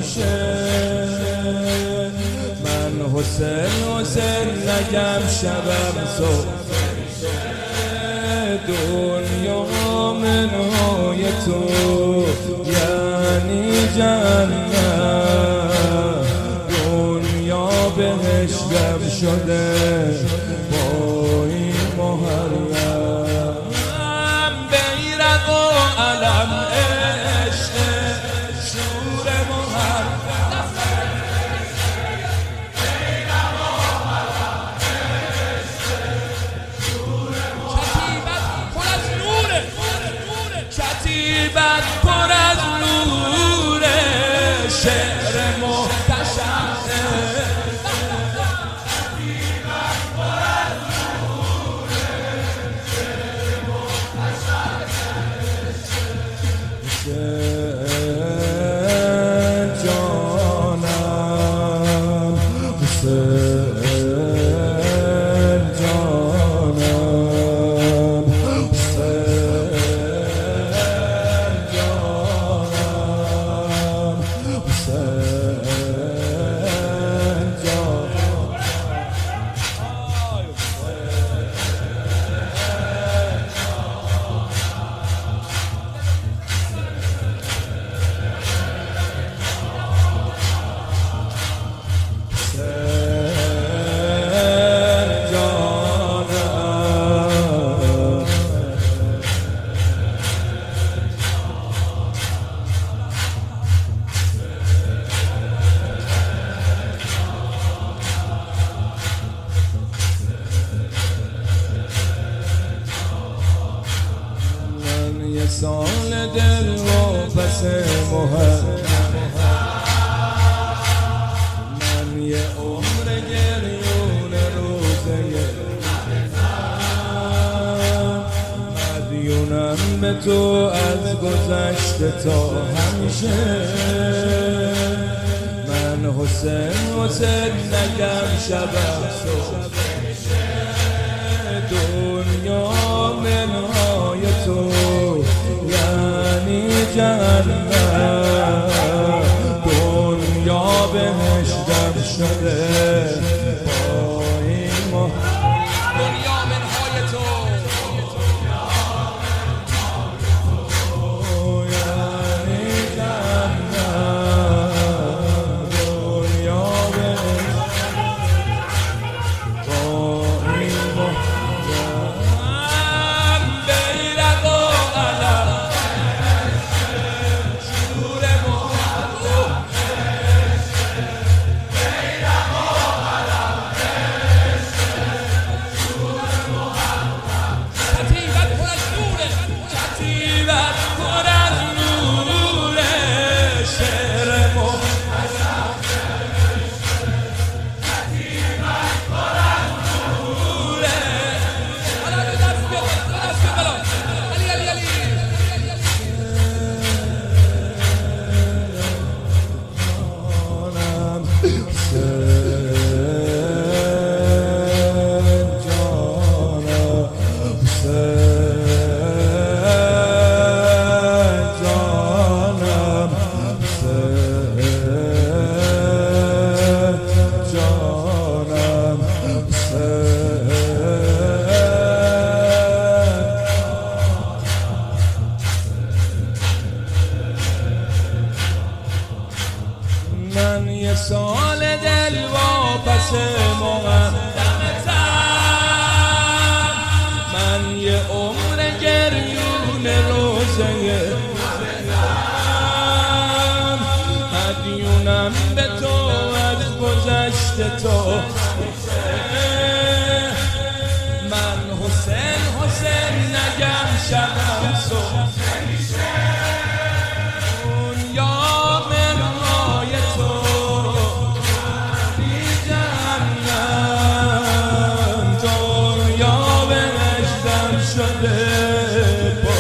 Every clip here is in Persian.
میشه. من حسین نگم شبم صبح میشه. دنیا منهای تو یعنی جنت، دنیا بهشتم شده با این محرم. بیرق و علم عشق شور محرم، کتیبت پر از نوره، شعر محتشمه. کتیبت پر از نوره، شعر محتشمه. جانم حسین جانم سال دل و پس محرم، من یه عمر گریون روزه مدیونم به تو از گذشته تا همیشه. من حسین نگم شبم صبح میشه. دنیا منهای تو یعنی جنت، دنیا بهشتم شده با این دنیا منهای تو یعنی جنت، دنیا بهشتم با این من یه سال دل واپس مقدمتم، من یه عمر گریون روزه مدیونم به تو از گذشته تو. من حسین نگم شبم صبح میشه. دنیا منهای تو بی جنت، دنیا بهشتم شده با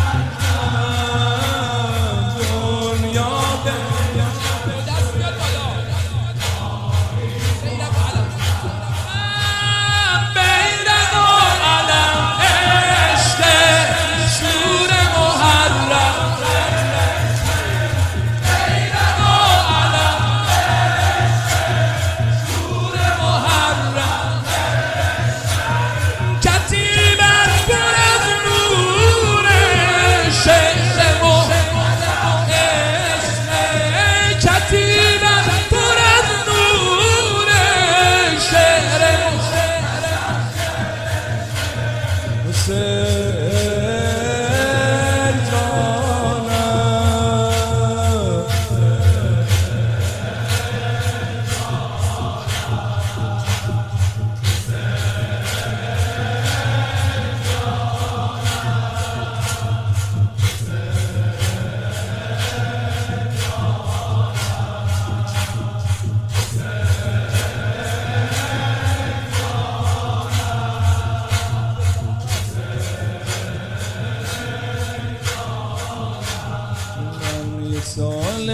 دنیا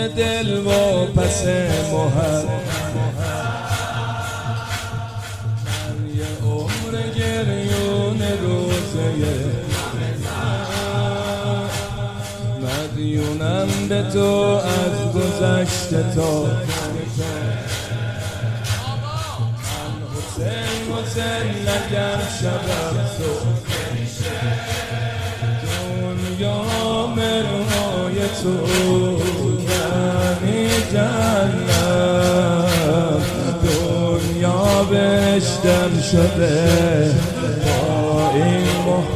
دل و پس محل من یه عمر گریون روزه مدیونم به تو از گذشته تا حسین نگر شبم تو دنیا مرهای تو یعنی جنت دنیا بهشتم شده با این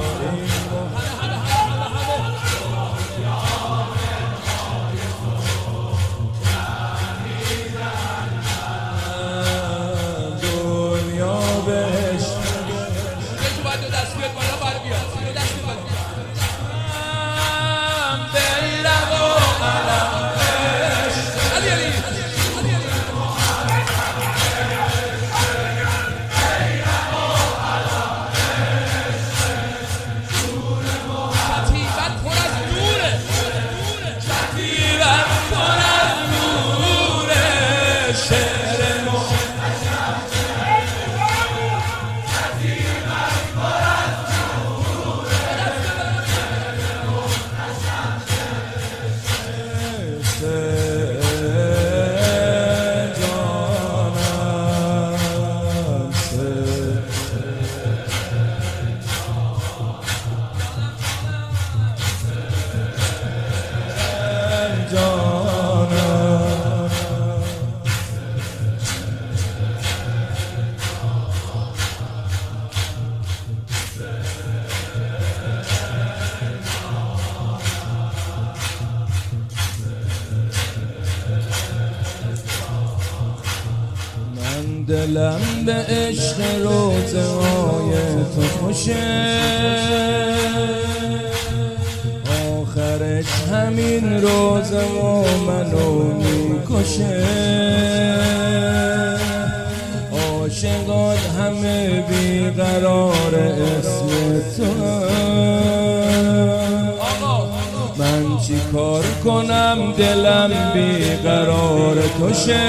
دلم به عشق روزهای تو خوشه آخرش همین روز و منو میکشه عاشقات همه بیقرار اسم تو من چی کار کنم دلم بیقرار توشه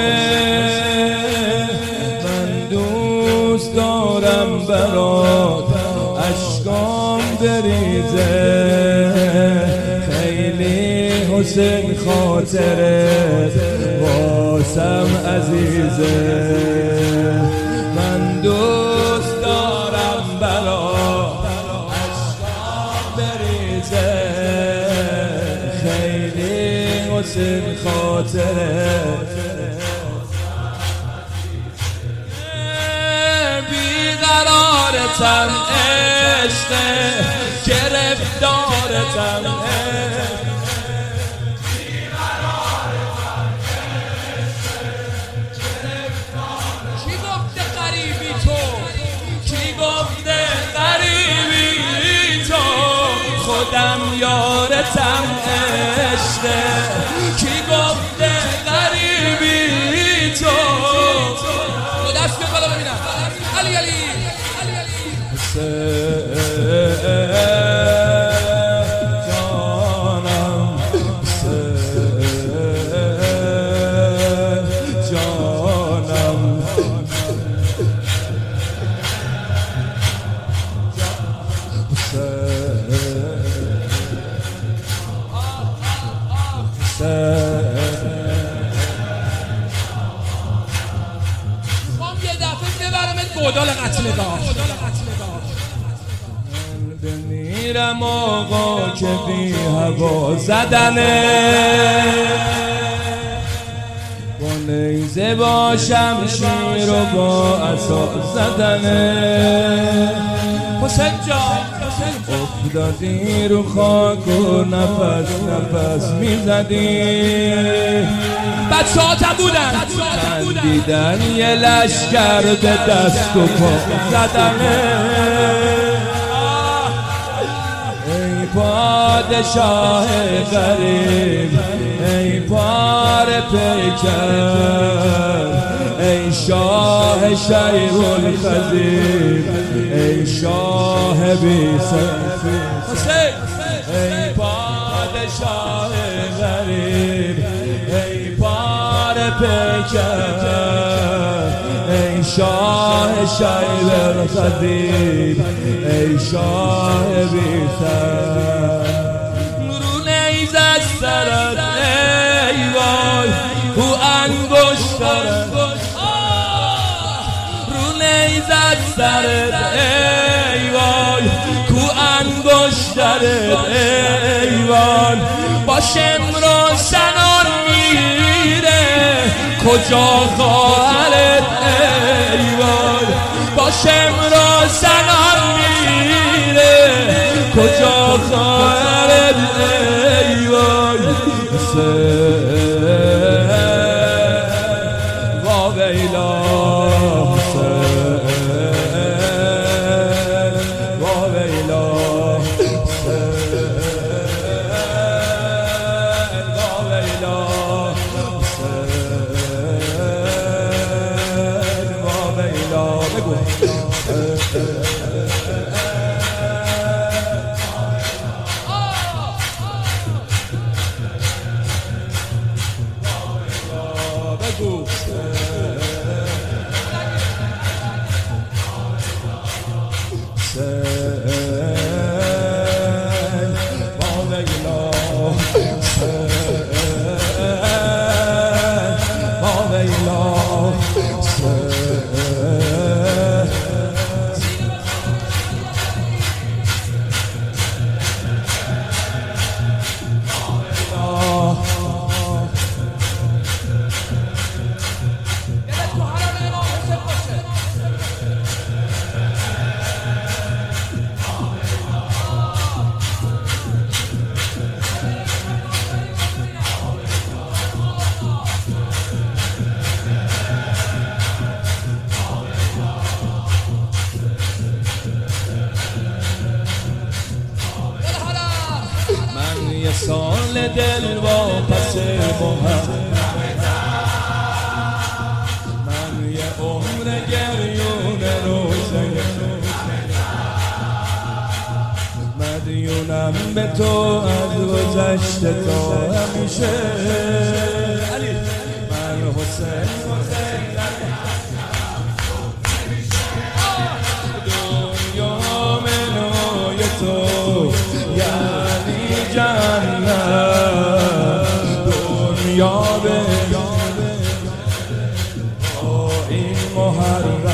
دوست دارم برات اشکام بریزه خیلی حسین خاطرت واسم عزیزه من دوست دارم برات اشکام بریزه خیلی حسین خاطرت بیقرارتم عشق گرفتارتم کی گفته غریبی تو کی گفته غریبی تو خودم یارتم عشق کی گفته غریبی تو دست به بالا ببینم علی علی جانم جانم گودال قتلگاه بمیرم آقا که بی هوا زدنه با نیزه با شمشیر و با عصا زدنه حسین جان افتادی رو خاک و نفس نفس میزدی بچه ها بودن دیدن یه لشکر به دست و پا زدنه ای پادشاه غریب ای پار پیکر ای شاه شیخ الخزیب ای شاه بی سیفی ای پادشاه غریب ای کرد ای شاه شیب الخدیب ای شاه بی‌سر رو نیز از سرت ای وای کو انگشترت رو نیز از سرت ای وای کو انگشترت ایوان باشم روشنان میره کجا خواهرت ایوان باشم روشنان میره کجا خواهرت ایوان و ویلا یه سال دل واپس محمد من یه عمر گریون روزه مدیونم به تو از گذشته تا همیشه من حسین دنیا منوی تو یعنی جنت دنیا به این محرم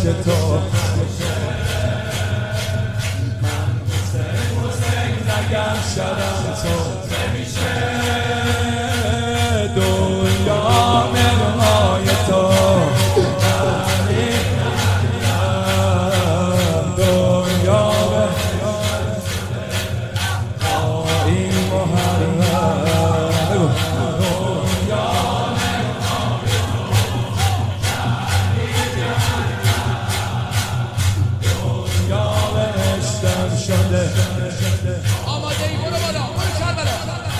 تو من حسین نگم شدم تو نمیشه دنیا منهای تو دنیا این محرم شده آماده ای برو بالا برو کربلا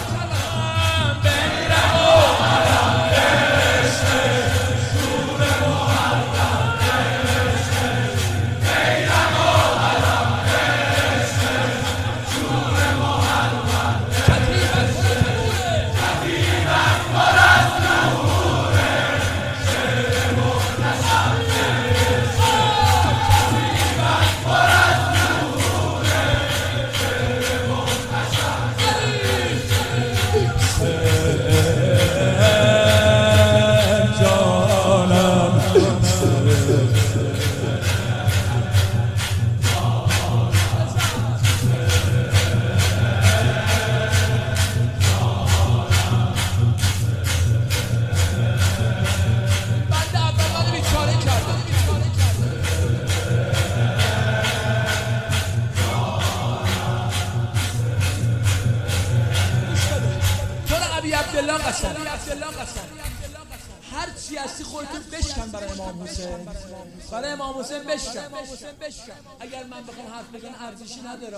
بمیرم و مرم بهشته شور محرم بهشته بمیرم و مرم بهشته شور محرم کتیبت پر از نوره شعر محتشم کتیبت پر از عبدالله قسم هر چی هستی خودتون بشکن برای امام حسین، برای امام حسین بشکن. اگر من بخوام حرف بزنم ارزشی نداره.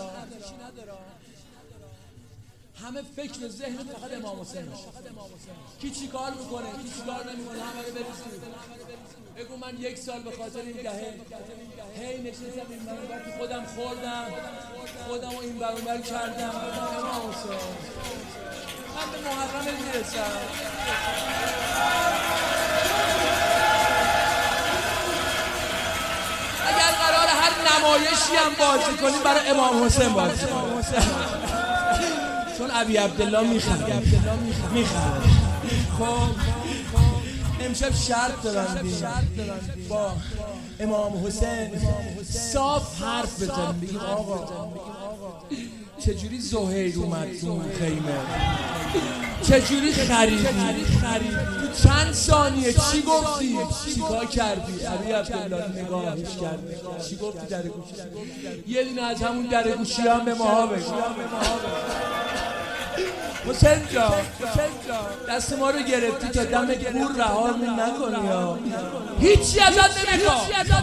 همه فکر و ذهن فقط امام حسین میشه. کی چی کار میکنه، کی چی کار نمیکنه، همه رو بریزید. بگو من 1 سال به خاطر این دهه هی نشستم این برابر تو خودم خوردم، خودم رو این برابر کردم. امام حسین من به محرم میرسم. اگر قرار هر نمایشی هم بازی کنیم برای امام حسین بازی کنیم، چون ابی عبدالله میخنده. خب امشب شرط دارن با امام حسین صاف حرف بزنیم، بگیم آقا چجوری زهیر اومد تو خیمه، چجوری خریدی، تو چند ثانیه چی گفتی، چی کار کردی؟ ابی عبدالله نگاهش کرد، چی گفتی در گوشی؟ یه دونه از همون در گوشی هم به ماها بگو. حسین جان دست ما رو گرفتی تا دم گور رهامون نکنی ها، هیچی ازت نمیخوام.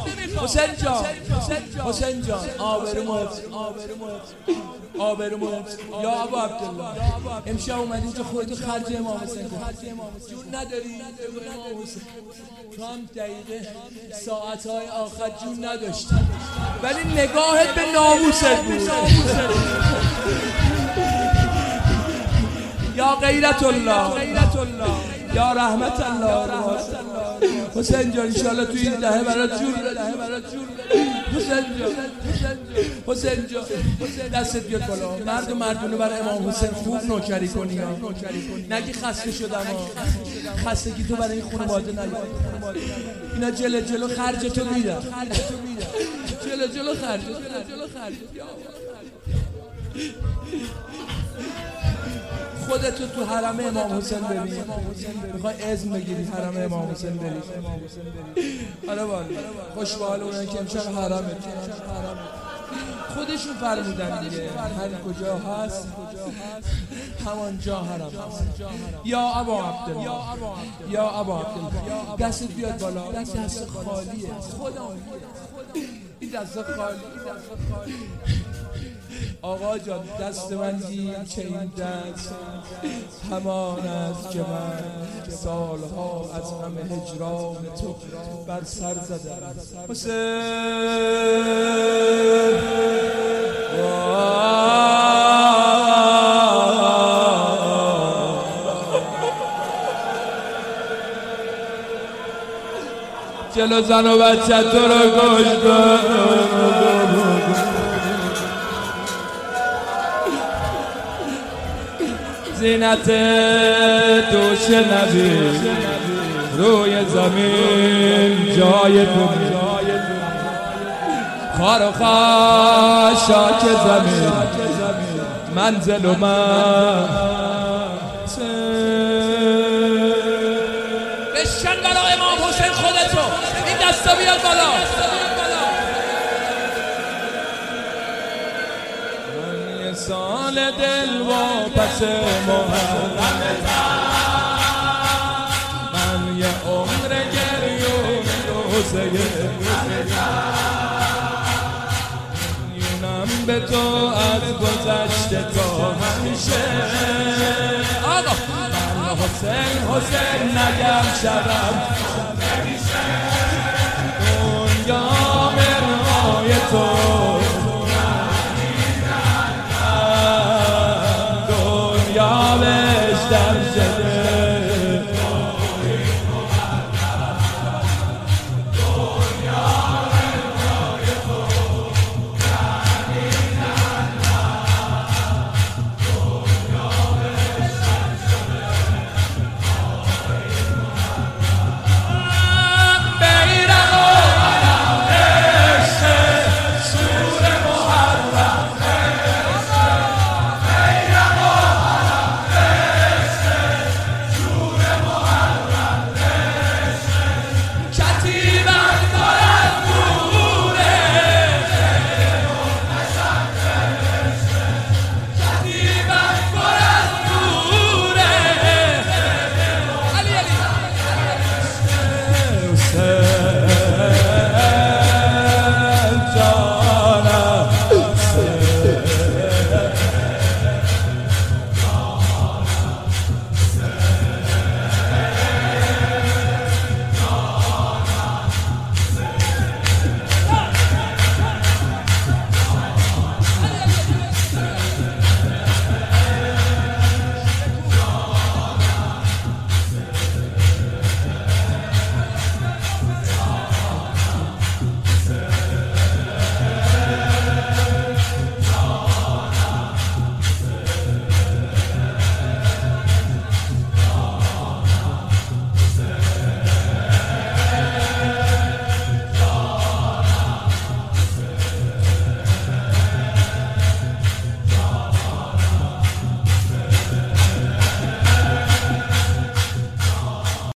حسین جان آبرومو یا ابا عبدالله امشب اومدی تو خودتو خرج امام حسین کنی، جون نداری امام حسین. تو هم دقیقه ساعتهای آخر جون نداشتی، ولی نگاهت به ناموست بود. یا غیرت الله یا رحمت الله. حسین جان انشاءالله تو این دهه برات جور بده. حسین جان دستت بیاد بالا، مرد و مردونه برای امام حسین خوب نوکری کنی، نگی خسته شدم خستگی تو برای این خانواده نیاد. اینا جلو خرجتو میدن، جلو خرج. خودتو تو حرم امام حسین ببین، میخوای اذن بگیری حرم امام حسین بری. حالا بالا خوش به حال اونایی که امشب حرمه، خودشون فرمودن دیگه، هر کجا هست همانجا حرم هست. یا ابا عبدالله دستت بیاد بالا، دست خالیه، خدا این دست خالی. آقا جان دست من گیر که این دست همان است که من سالها از غم هجران تو بر سر زدم. حسین جلو زن و بچه تو رو کشتم، زینت دوش نبی روی زمین جای تو خار و خاشاک زمین منزل و من بشکن برای امام حسین خودتو. این دستا بیاد بالا. من یه سال دل و پس محرمتم، من یه عمر گریون روزه میونم به تو از گذشته تا همیشه. آقا من حسین نگم شدم دنیا مرهای تو، دنیا بهشتم شده